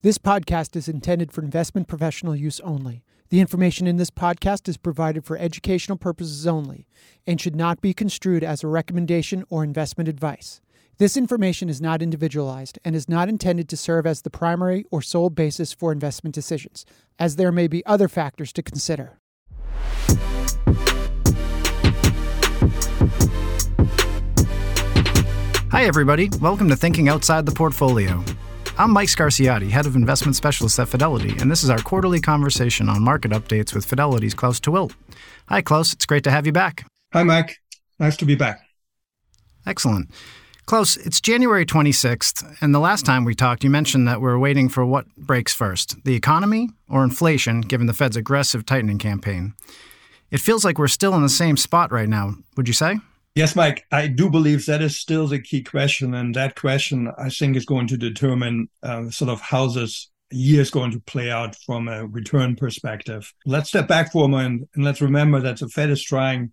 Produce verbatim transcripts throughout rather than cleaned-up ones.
This podcast is intended for investment professional use only. The information in this podcast is provided for educational purposes only and should not be construed as a recommendation or investment advice. This information is not individualized and is not intended to serve as the primary or sole basis for investment decisions, as there may be other factors to consider. Hi, everybody. Welcome to Thinking Outside the Portfolio. I'm Mike Scarciotti, Head of Investment Specialist at Fidelity, and this is our quarterly conversation on market updates with Fidelity's Klaus DeWilde. Hi, Klaus. It's great to have you back. Hi, Mike. Nice to be back. Excellent. Klaus, it's January twenty-sixth, and the last time we talked, you mentioned that we're waiting for what breaks first, the economy or inflation, given the Fed's aggressive tightening campaign. It feels like we're still in the same spot right now, would you say? Yes, Mike, I do believe that is still the key question. And that question, I think, is going to determine uh, sort of how this year is going to play out from a return perspective. Let's step back for a moment and let's remember that the Fed is trying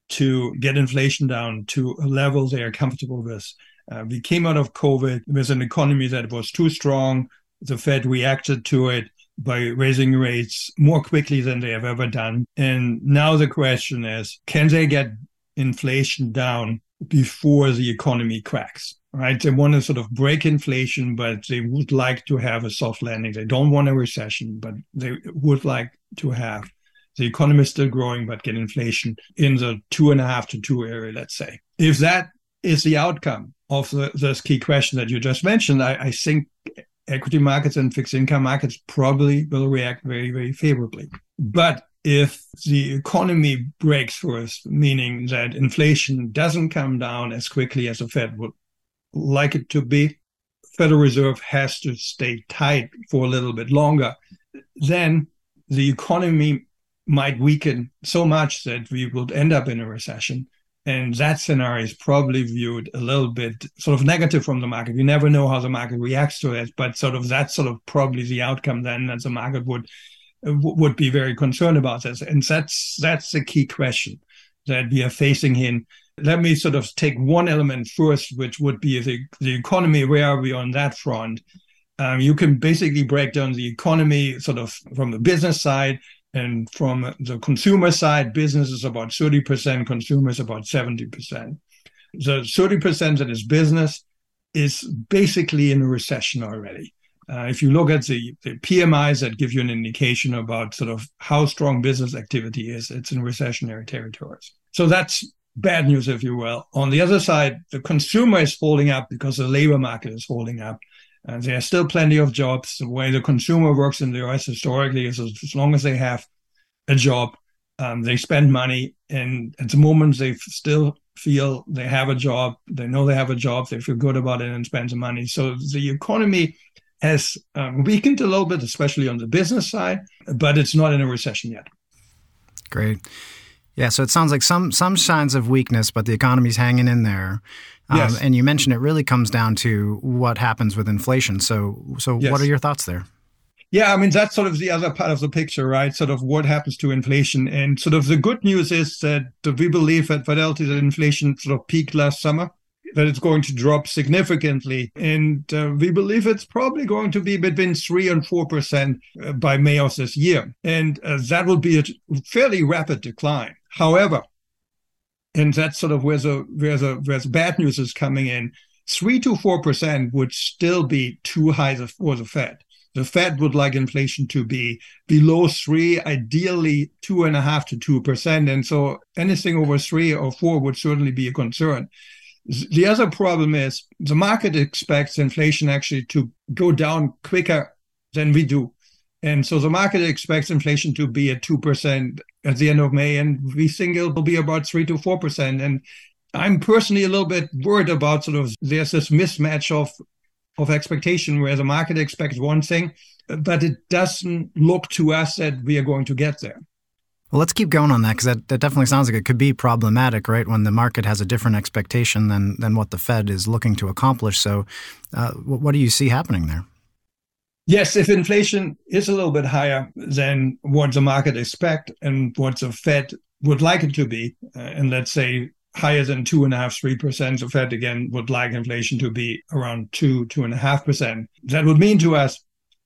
to get inflation down to a level they are comfortable with. Uh, we came out of COVID with an economy that was too strong. The Fed reacted to it by raising rates more quickly than they have ever done. And now the question is, can they get inflation down before the economy cracks, right? They want to sort of break inflation, but they would like to have a soft landing. They don't want a recession, but they would like to have the economy still growing, but get inflation in the two and a half to two area, let's say. If that is the outcome of the, this key question that you just mentioned, I, I think equity markets and fixed income markets probably will react very, very favorably. But if the economy breaks first, meaning that inflation doesn't come down as quickly as the Fed would like it to be, Federal Reserve has to stay tight for a little bit longer, then the economy might weaken so much that we would end up in a recession. And that scenario is probably viewed a little bit sort of negative from the market. We never know how the market reacts to it, but sort of that's sort of probably the outcome then that the market would would be very concerned about this. And that's that's the key question that we are facing here. Let me sort of take one element first, which would be the, the economy. Where are we on that front? Um, you can basically break down the economy sort of from the business side, and from the consumer side, business is about thirty percent, consumer is about seventy percent. The thirty percent that is business is basically in a recession already. Uh, if you look at the, the P M Is that give you an indication about sort of how strong business activity is, it's in recessionary territories. So that's bad news, if you will. On the other side, the consumer is holding up because the labor market is holding up. And there are still plenty of jobs. The way the consumer works in the U S historically is as long as they have a job, um, they spend money. And at the moment, they still feel they have a job. They know they have a job. They feel good about it and spend the money. So the economy has um, weakened a little bit, especially on the business side, but it's not in a recession yet. Great. Yeah, so it sounds like some some signs of weakness, but the economy's hanging in there. Um, yes. And you mentioned it really comes down to what happens with inflation. So, so yes. What are your thoughts there? Yeah, I mean, that's sort of the other part of the picture, right? Sort of what happens to inflation. And sort of the good news is that we believe at Fidelity that inflation sort of peaked last summer, that it's going to drop significantly. And uh, we believe it's probably going to be between three and four percent uh, by May of this year. And uh, that will be a fairly rapid decline. However, and that's sort of where the, where the, where the bad news is coming in, three to four percent would still be too high for the Fed. The Fed would like inflation to be below three, ideally two and a half to two percent. And so anything over three or four would certainly be a concern. The other problem is the market expects inflation actually to go down quicker than we do. And so the market expects inflation to be at two percent at the end of May, and we think it will be about three to four percent. And I'm personally a little bit worried about sort of there's this mismatch of, of expectation where the market expects one thing, but it doesn't look to us that we are going to get there. Well, let's keep going on that because that, that definitely sounds like it could be problematic, right, when the market has a different expectation than than what the Fed is looking to accomplish. So uh, what do you see happening there? Yes, if inflation is a little bit higher than what the market expect and what the Fed would like it to be, uh, and let's say higher than two and a half, three percent, the Fed again would like inflation to be around two, two and a half percent. That would mean to us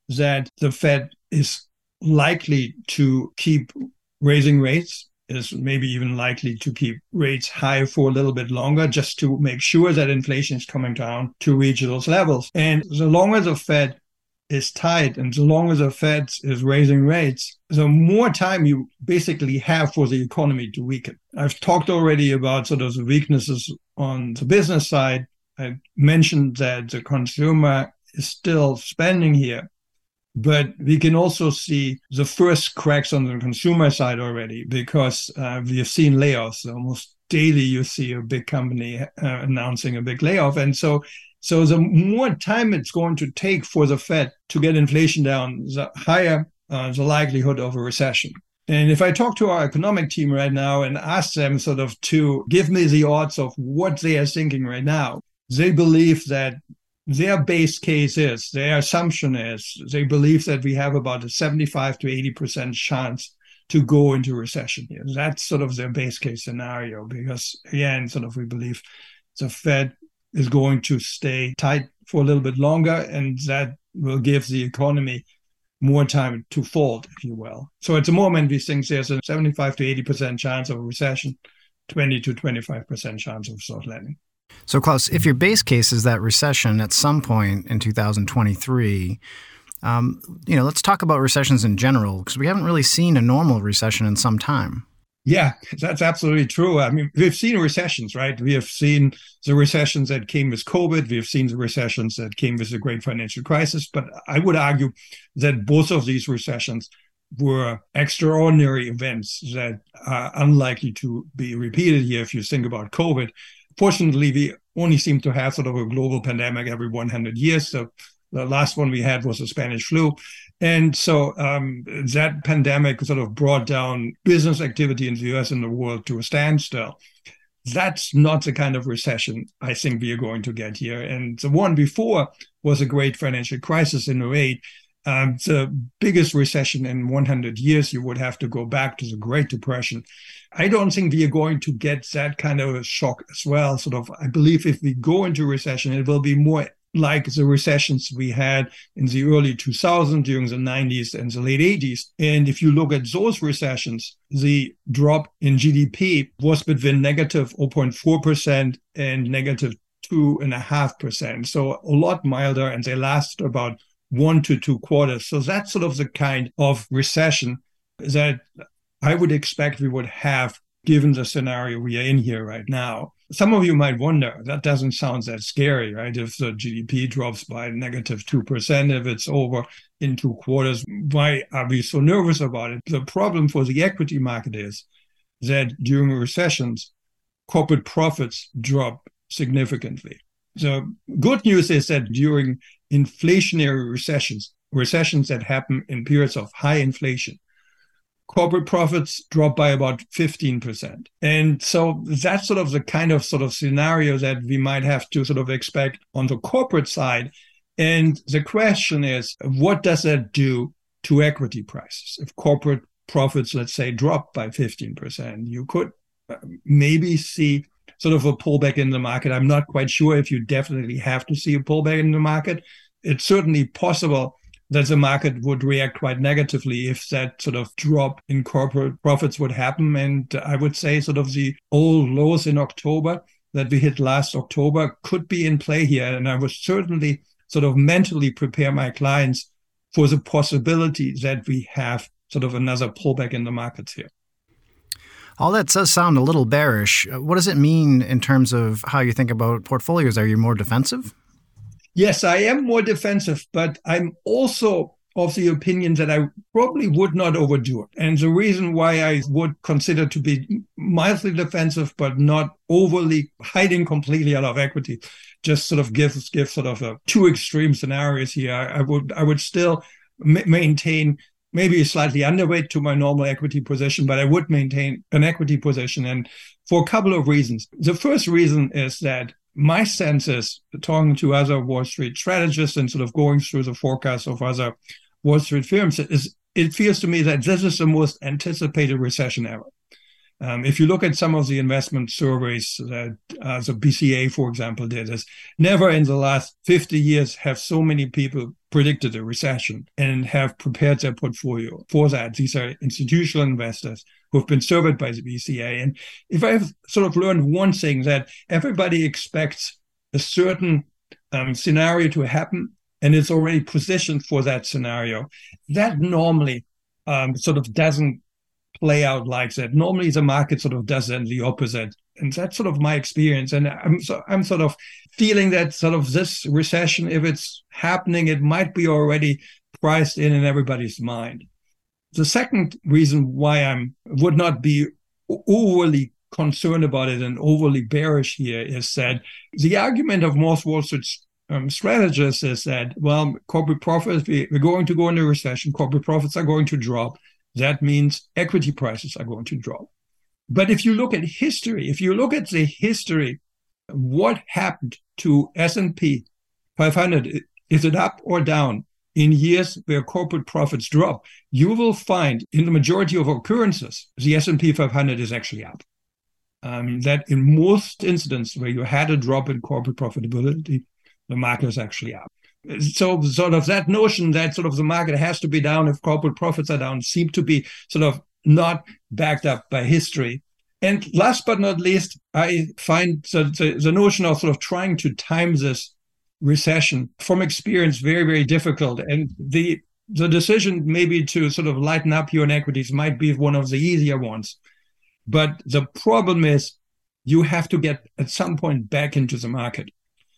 that the Fed is likely to keep raising rates, is maybe even likely to keep rates high for a little bit longer, just to make sure that inflation is coming down to reach those levels. And the longer the Fed is tight and the longer the Fed is raising rates, the more time you basically have for the economy to weaken. I've talked already about sort of the weaknesses on the business side. I mentioned that the consumer is still spending here, but we can also see the first cracks on the consumer side already, because uh, we have seen layoffs. Almost daily you see a big company uh, announcing a big layoff. And so So the more time it's going to take for the Fed to get inflation down, the higher uh, the likelihood of a recession. And if I talk to our economic team right now and ask them sort of to give me the odds of what they are thinking right now, they believe that their base case is, their assumption is, they believe that we have about a seventy-five to eighty percent chance to go into recession here. That's sort of their base case scenario, because again, sort of we believe the Fed is going to stay tight for a little bit longer, and that will give the economy more time to fold, if you will. So at the moment, we think there's a seventy-five to eighty percent chance of a recession, twenty to twenty-five percent chance of soft landing. So, Klaus, if your base case is that recession at some point in two thousand twenty-three, um, you know, let's talk about recessions in general, because we haven't really seen a normal recession in some time. Yeah, that's absolutely true. I mean, we've seen recessions, right? We have seen the recessions that came with COVID. We have seen the recessions that came with the great financial crisis. But I would argue that both of these recessions were extraordinary events that are unlikely to be repeated here if you think about COVID. Fortunately, we only seem to have sort of a global pandemic every one hundred years. So the last one we had was the Spanish flu. And so um, that pandemic sort of brought down business activity in the U S and the world to a standstill. That's not the kind of recession I think we are going to get here. And the one before was a great financial crisis in oh eight. Um, the biggest recession in one hundred years. You would have to go back to the Great Depression. I don't think we are going to get that kind of a shock as well. Sort of, I believe if we go into recession, it will be more like the recessions we had in the early two thousands, during the nineties and the late eighties. And if you look at those recessions, the drop in G D P was between negative zero point four percent and negative two point five percent. So a lot milder, and they lasted about one to two quarters. So that's sort of the kind of recession that I would expect we would have given the scenario we are in here right now. Some of you might wonder, that doesn't sound that scary, right? If the G D P drops by negative two percent, if it's over in two quarters, why are we so nervous about it? The problem for the equity market is that during recessions, corporate profits drop significantly. The good news is that during inflationary recessions, recessions that happen in periods of high inflation, corporate profits drop by about fifteen percent. And so that's sort of the kind of sort of scenario that we might have to sort of expect on the corporate side. And the question is, what does that do to equity prices? If corporate profits, let's say, drop by fifteen percent, you could maybe see sort of a pullback in the market. I'm not quite sure if you definitely have to see a pullback in the market. It's certainly possible that the market would react quite negatively if that sort of drop in corporate profits would happen. And I would say sort of the old lows in October that we hit last October could be in play here. And I would certainly sort of mentally prepare my clients for the possibility that we have sort of another pullback in the markets here. All that does sound a little bearish. What does it mean in terms of how you think about portfolios? Are you more defensive? Yes, I am more defensive, but I'm also of the opinion that I probably would not overdo it. And the reason why I would consider to be mildly defensive, but not overly hiding completely out of equity, just sort of gives give sort of a two extreme scenarios here. I, I would I would still m- maintain maybe slightly underweight to my normal equity position, but I would maintain an equity position, and for a couple of reasons. The first reason is that my sense is, talking to other Wall Street strategists and sort of going through the forecasts of other Wall Street firms, is it feels to me that this is the most anticipated recession ever. Um, if you look at some of the investment surveys that uh, the B C A, for example, did, is never in the last fifty years have so many people predicted a recession and have prepared their portfolio for that. These are institutional investors who have been surveyed by the B C A. And if I've sort of learned one thing, that everybody expects a certain um, scenario to happen, and it's already positioned for that scenario, that normally um, sort of doesn't play out like that. Normally the market sort of does then the opposite. And that's sort of my experience. And I'm so, I'm sort of feeling that sort of this recession, if it's happening, it might be already priced in in everybody's mind. The second reason why I would not be overly concerned about it and overly bearish here is that the argument of most Wall Street um, strategists is that, well, corporate profits, we, we're going to go into a recession, corporate profits are going to drop. That means equity prices are going to drop. But if you look at history, if you look at the history, what happened to S and P five hundred, is it up or down in years where corporate profits drop? You will find in the majority of occurrences, the S and P five hundred is actually up. Um, that in most instances where you had a drop in corporate profitability, the market is actually up. So sort of that notion that sort of the market has to be down if corporate profits are down seem to be sort of not backed up by history. And last but not least, I find the, the, the notion of sort of trying to time this recession from experience very, very difficult. And the the decision maybe to sort of lighten up your equities might be one of the easier ones. But the problem is you have to get at some point back into the market.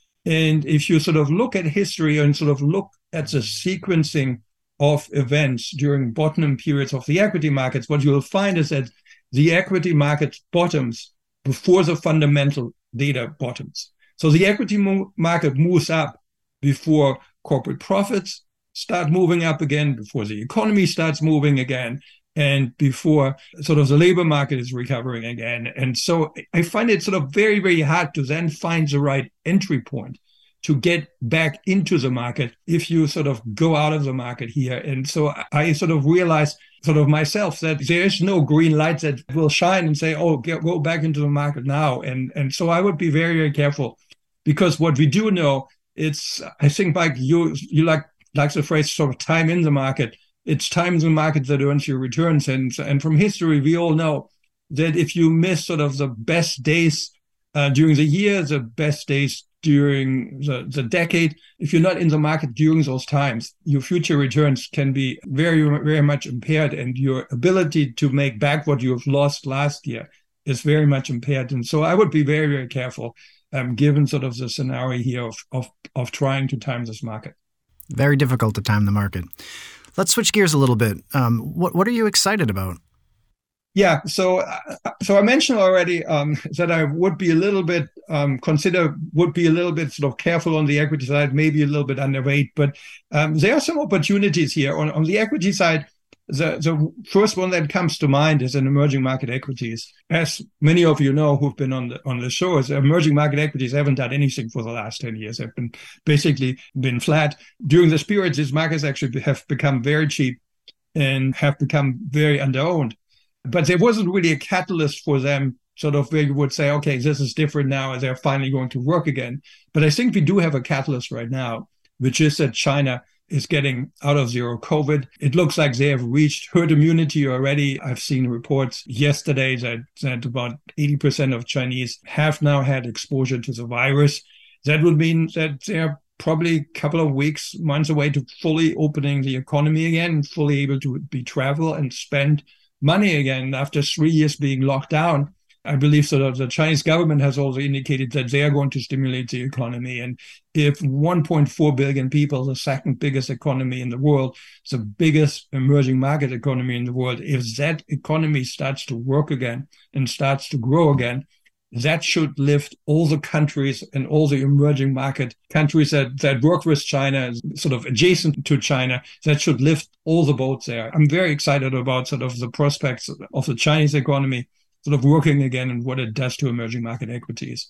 And if you sort of look at history and sort of look at the sequencing of events during bottom periods of the equity markets, what you'll find is that the equity market bottoms before the fundamental data bottoms. So the equity mo- market moves up before corporate profits start moving up again, before the economy starts moving again, and before sort of the labor market is recovering again. And so I find it sort of very, very hard to then find the right entry point to get back into the market if you sort of go out of the market here. And so I sort of realized sort of myself that there is no green light that will shine and say, oh, get, go back into the market now. And, and so I would be very, very careful, because what we do know, it's, I think, Mike, you, you like, like the phrase sort of time in the market. It's time in the market that earns your returns. And, and from history, we all know that if you miss sort of the best days uh, during the year, the best days during the, the decade, if you're not in the market during those times, your future returns can be very, very much impaired, and your ability to make back what you've lost last year is very much impaired. And so I would be very, very careful, um, given sort of the scenario here of, of, of trying to time this market. Very difficult to time the market. Let's switch gears a little bit. Um, what what are you excited about? Yeah, so uh, so I mentioned already um, that I would be a little bit um, consider would be a little bit sort of careful on the equity side, maybe a little bit underweight, but um, there are some opportunities here on on the equity side. The the first one that comes to mind is in emerging market equities. As many of you know who've been on the on the show, is emerging market equities haven't done anything for the last ten years. They've been basically been flat. During this period, these markets actually have become very cheap and have become very underowned. But there wasn't really a catalyst for them, sort of where you would say, okay, this is different now, and they're finally going to work again. But I think we do have a catalyst right now, which is that China is getting out of zero COVID. It looks like they have reached herd immunity already. I've seen reports yesterday that, that about eighty percent of Chinese have now had exposure to the virus. That would mean that they're probably a couple of weeks, months away to fully opening the economy again, fully able to be travel and spend money again after three years being locked down. I believe so that the Chinese government has also indicated that they are going to stimulate the economy. And if one point four billion people, the second biggest economy in the world, the biggest emerging market economy in the world, if that economy starts to work again and starts to grow again, that should lift all the countries and all the emerging market countries that, that work with China, sort of adjacent to China, that should lift all the boats there. I'm very excited about sort of the prospects of the Chinese economy sort of working again and what it does to emerging market equities.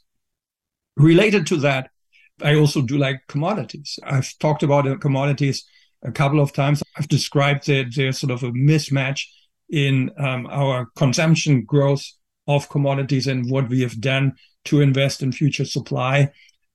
Related to that, I also do like commodities. I've talked about commodities a couple of times. I've described that there's sort of a mismatch in um, our consumption growth of commodities and what we have done to invest in future supply.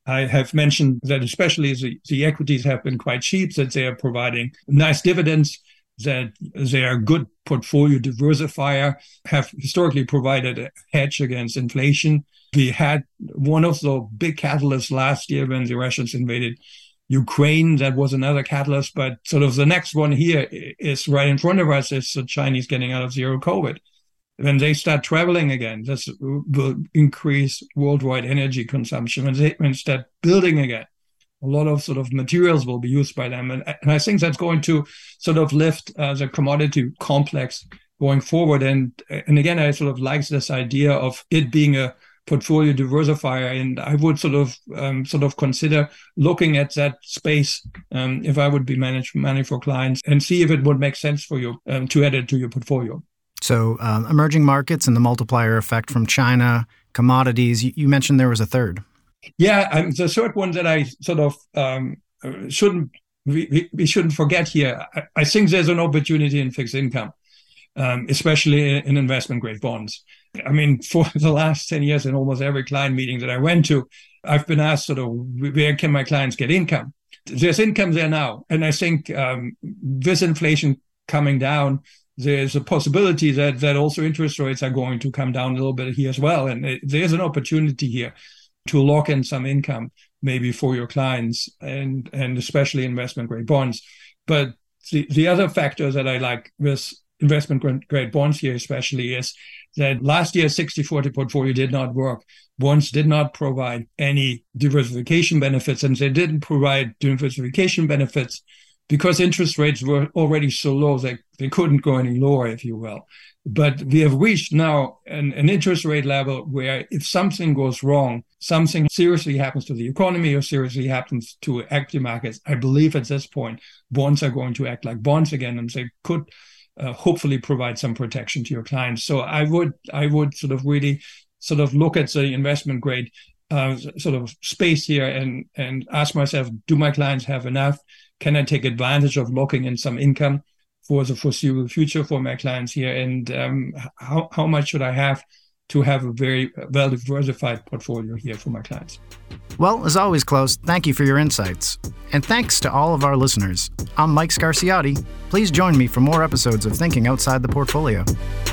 I have mentioned that especially the, the equities have been quite cheap, that they are providing nice dividends, that they are a good portfolio diversifier, have historically provided a hedge against inflation. We had one of the big catalysts last year when the Russians invaded Ukraine. That was another catalyst, but sort of the next one here is right in front of us, is the Chinese getting out of zero COVID. When they start traveling again, this will increase worldwide energy consumption. When they, when they start building again, a lot of sort of materials will be used by them. And, and I think that's going to sort of lift uh, the commodity complex going forward. And, and again, I sort of like this idea of it being a portfolio diversifier. And I would sort of um, sort of consider looking at that space um, if I would be managing money for clients, and see if it would make sense for you um, to add it to your portfolio. So um, emerging markets and the multiplier effect from China, commodities, you, you mentioned there was a third. Yeah, um, the third one that I sort of um, shouldn't, we, we shouldn't forget here, I, I think there's an opportunity in fixed income, um, especially in, in investment grade bonds. I mean, for the last ten years in almost every client meeting that I went to, I've been asked sort of, where can my clients get income? There's income there now. And I think um, with inflation coming down, there's a possibility that that also interest rates are going to come down a little bit here as well. And it, there's an opportunity here to lock in some income maybe for your clients, and, and especially investment grade bonds. But the, the other factor that I like with investment grade bonds here especially is that last year's sixty forty portfolio did not work. Bonds did not provide any diversification benefits, and they didn't provide diversification benefits because interest rates were already so low that they couldn't go any lower, if you will. But we have reached now an, an interest rate level where if something goes wrong, something seriously happens to the economy or seriously happens to equity markets, I believe at this point, bonds are going to act like bonds again, and they could uh, hopefully provide some protection to your clients. So I would, I would sort of really sort of look at the investment grade uh, sort of space here and, and ask myself, do my clients have enough? Can I take advantage of locking in some income for the foreseeable future for my clients here? And um, how, how much should I have to have a very well-diversified portfolio here for my clients? Well, as always, Klaus, thank you for your insights. And thanks to all of our listeners. I'm Mike Scarciotti. Please join me for more episodes of Thinking Outside the Portfolio.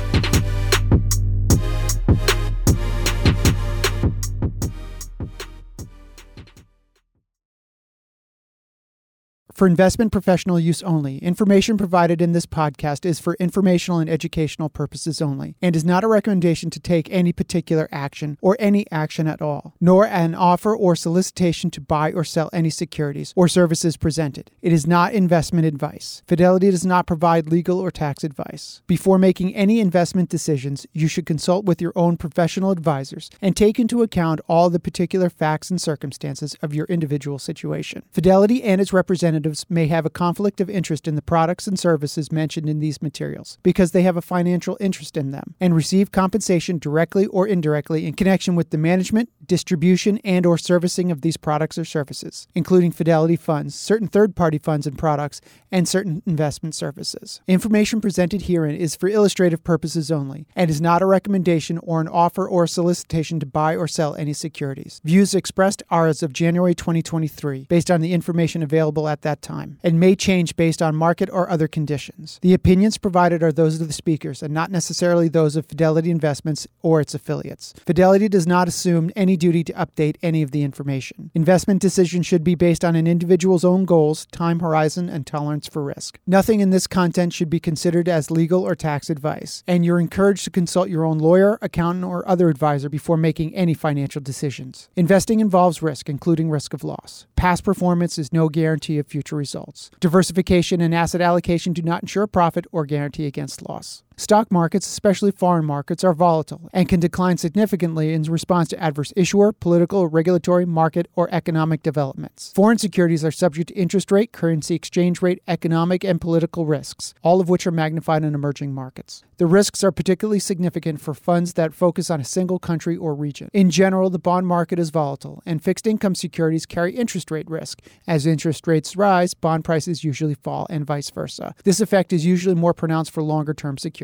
For investment professional use only, information provided in this podcast is for informational and educational purposes only, and is not a recommendation to take any particular action or any action at all, nor an offer or solicitation to buy or sell any securities or services presented. It is not investment advice. Fidelity does not provide legal or tax advice. Before making any investment decisions, you should consult with your own professional advisors and take into account all the particular facts and circumstances of your individual situation. Fidelity and its representatives may have a conflict of interest in the products and services mentioned in these materials because they have a financial interest in them and receive compensation directly or indirectly in connection with the management, distribution, and or servicing of these products or services, including Fidelity funds, certain third-party funds and products, and certain investment services. Information presented herein is for illustrative purposes only and is not a recommendation or an offer or solicitation to buy or sell any securities. Views expressed are as of January twenty twenty-three, based on the information available at that time, and may change based on market or other conditions. The opinions provided are those of the speakers and not necessarily those of Fidelity Investments or its affiliates. Fidelity does not assume any duty to update any of the information. Investment decisions should be based on an individual's own goals, time horizon, and tolerance for risk. Nothing in this content should be considered as legal or tax advice, and you're encouraged to consult your own lawyer, accountant, or other advisor before making any financial decisions. Investing involves risk, including risk of loss. Past performance is no guarantee of future results. Diversification and asset allocation do not ensure profit or guarantee against loss. Stock markets, especially foreign markets, are volatile and can decline significantly in response to adverse issuer, political, regulatory, market, or economic developments. Foreign securities are subject to interest rate, currency exchange rate, economic, and political risks, all of which are magnified in emerging markets. The risks are particularly significant for funds that focus on a single country or region. In general, the bond market is volatile, and fixed income securities carry interest rate risk. As interest rates rise, bond prices usually fall, and vice versa. This effect is usually more pronounced for longer-term securities.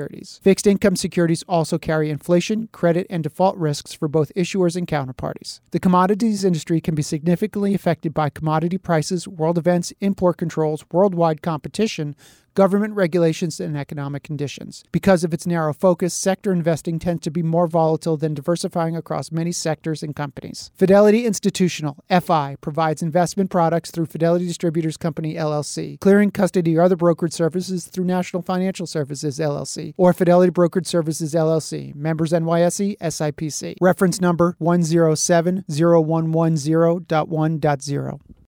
securities. Fixed income securities also carry inflation, credit, and default risks for both issuers and counterparties. The commodities industry can be significantly affected by commodity prices, world events, import controls, worldwide competition, government regulations, and economic conditions. Because of its narrow focus, sector investing tends to be more volatile than diversifying across many sectors and companies. Fidelity Institutional, F I, provides investment products through Fidelity Distributors Company, L L C, clearing, custody, or other brokerage services through National Financial Services, L L C, or Fidelity Brokerage Services, L L C, members N Y S E, S I P C. Reference number one zero seven zero one one zero point one point zero.